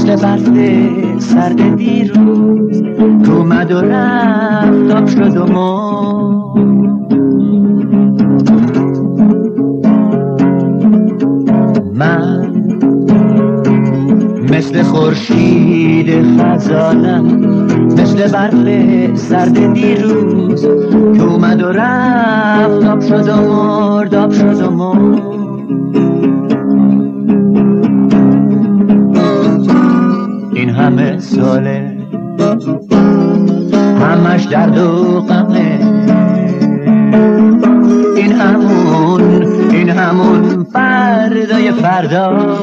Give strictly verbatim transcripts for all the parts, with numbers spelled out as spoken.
مثل برف سرد دیروز که اومد و رفت آب شد و مرد. من مثل خورشید خزانم، مثل برف سرد دیروز که اومد و رفت آب شد و مرد، آب شد و مرد. این همه ساله همش درد و غمه، این همون این همون فردای فردا،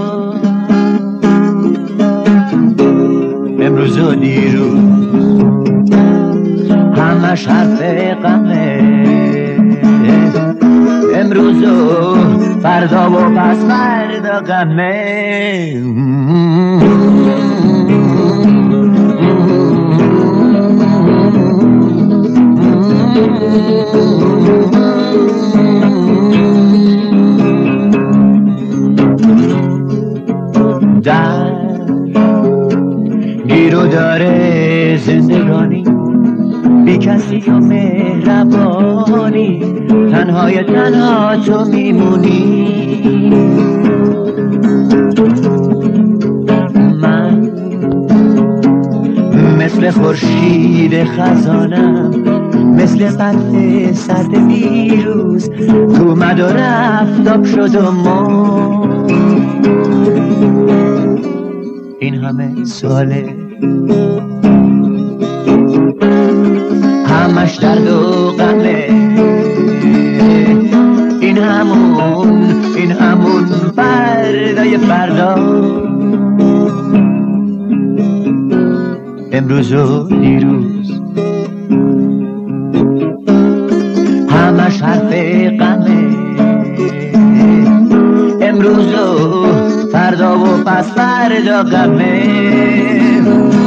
امروز و دیروز همش حرف غمه، امروز و فردا و پس فردا غمه. در گیر و داره زندگانی، بی کسی و مهربانی، تنهای تنها تو میمونی. من مثل خورشید خزانم، مثل برف سرد دیروز که اومد و رفت آب شد و مرد. این همه ساله همش درد و غمه، این همون این همون فردای فردا، امروز و دیروز همش حرف غمه، امروز و فردا و پس فردا غمه.